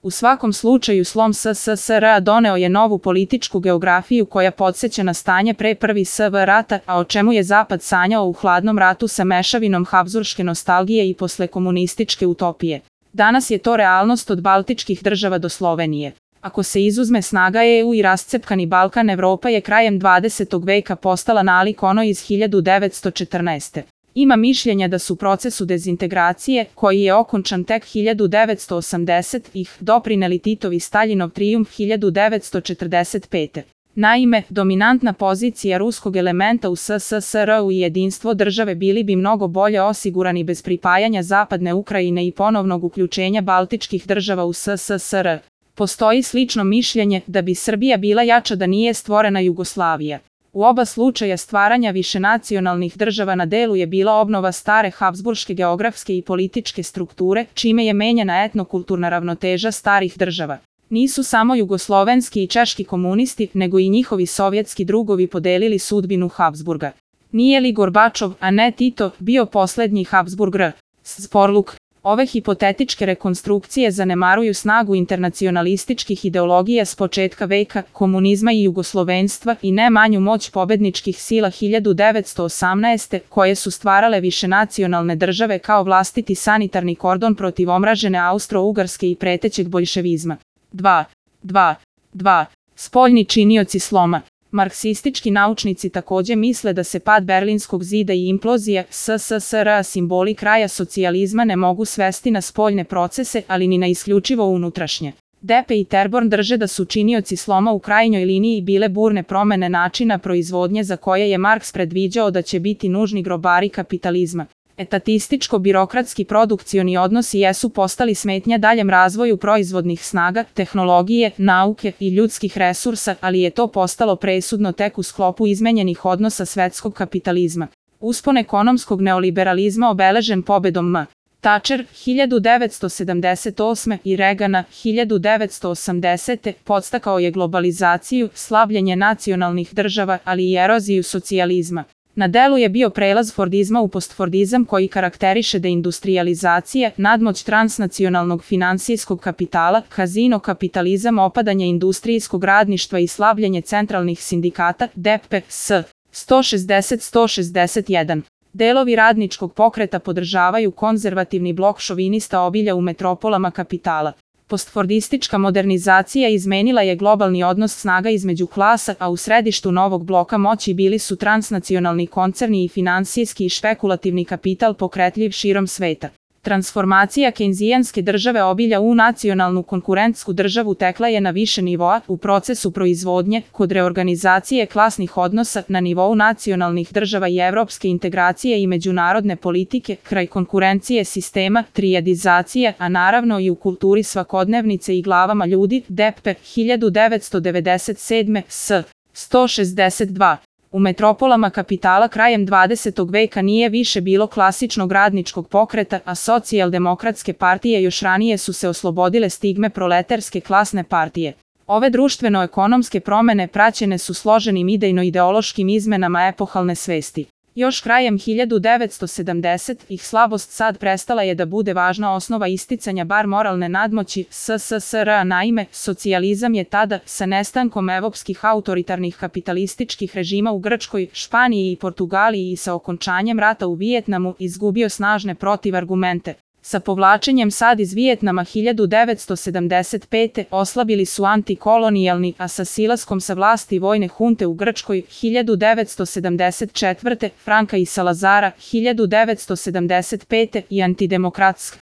U svakom slučaju slom SSSR doneo je novu političku geografiju koja podsjeća na stanje pre Prvi SV rata, a o čemu je Zapad sanjao u hladnom ratu sa mešavinom habzburške nostalgije i posle komunističke utopije. Danas je to realnost od baltičkih država do Slovenije. Ako se izuzme snaga EU i rascepkani Balkan, Evropa je krajem 20. veka postala nalik ono iz 1914. Ima mišljenja da su procesu dezintegracije, koji je okončan tek 1980-ih, doprineli Titov i Staljinov trijumf 1945. Naime, dominantna pozicija ruskog elementa u SSSR-u i jedinstvo države bili bi mnogo bolje osigurani bez pripajanja zapadne Ukrajine i ponovnog uključenja baltičkih država u SSSR. Postoji slično mišljenje da bi Srbija bila jača da nije stvorena Jugoslavija. U oba slučaja stvaranja višenacionalnih država na delu je bila obnova stare habzburške geografske i političke strukture, čime je menjana etnokulturna ravnoteža starih država. Nisu samo jugoslovenski i češki komunisti, nego i njihovi sovjetski drugovi podelili sudbinu Habsburga. Nije li Gorbačov, a ne Tito, bio poslednji Habsburg? Sporluk. Ove hipotetičke rekonstrukcije zanemaruju snagu internacionalističkih ideologija s početka veka, komunizma i jugoslovenstva i ne manju moć pobedničkih sila 1918. koje su stvarale višenacionalne države kao vlastiti sanitarni kordon protiv omražene Austro-Ugarske i pretećeg boljševizma. 2. Spoljni činioci sloma. Marksistički naučnici takođe misle da se pad Berlinskog zida i implozija SSSR-a simboli kraja socijalizma ne mogu svesti na spoljne procese, ali ni na isključivo unutrašnje. Depe i Terborn drže da su činioci sloma u krajnjoj liniji bile burne promene načina proizvodnje za koje je Marks predviđao da će biti nužni grobari kapitalizma. Etatističko-birokratski produkcioni odnosi jesu postali smetnja daljem razvoju proizvodnih snaga, tehnologije, nauke i ljudskih resursa, ali je to postalo presudno tek u sklopu izmenjenih odnosa svetskog kapitalizma. Uspon ekonomskog neoliberalizma obeležen pobedom M. Thatcher 1978. i Reagana 1980. podstakao je globalizaciju, slabljenje nacionalnih država, ali i eroziju socijalizma. Na delu je bio prelaz fordizma u postfordizam koji karakteriše deindustrializacija, nadmoć transnacionalnog finansijskog kapitala, kazino kapitalizam, opadanje industrijskog radništva i slabljenje centralnih sindikata, DPS 160-161. Delovi radničkog pokreta podržavaju konzervativni blok šovinista obilja u metropolama kapitala. Postfordistička modernizacija izmenila je globalni odnos snaga između klasa, a u središtu novog bloka moći bili su transnacionalni koncerni i finansijski i špekulativni kapital pokretljiv širom sveta. Transformacija kejnzijanske države obilja u nacionalnu konkurentsku državu tekla je na više nivoa, u procesu proizvodnje, kod reorganizacije klasnih odnosa, na nivou nacionalnih država i evropske integracije i međunarodne politike, kraj konkurencije sistema, trijadizacije, a naravno i u kulturi svakodnevnice i glavama ljudi, DP 1997. s. 162. U metropolama kapitala krajem 20. veka nije više bilo klasičnog radničkog pokreta, a socijaldemokratske partije još ranije su se oslobodile stigme proletarske klasne partije. Ove društveno-ekonomske promene praćene su složenim idejno-ideološkim izmenama epohalne svesti. Još krajem 1970-ih slabost sad prestala je da bude važna osnova isticanja bar moralne nadmoći SSSR-a. Naime, socijalizam je tada, sa nestankom evropskih autoritarnih kapitalističkih režima u Grčkoj, Španiji i Portugaliji i sa okončanjem rata u Vijetnamu, izgubio snažne protivargumente. Sa povlačenjem sad iz Vijetnama 1975. oslabili su antikolonijalni, a sa silaskom sa vlasti vojne hunte u Grčkoj 1974. Franka i Salazara 1975. i antidemokratska.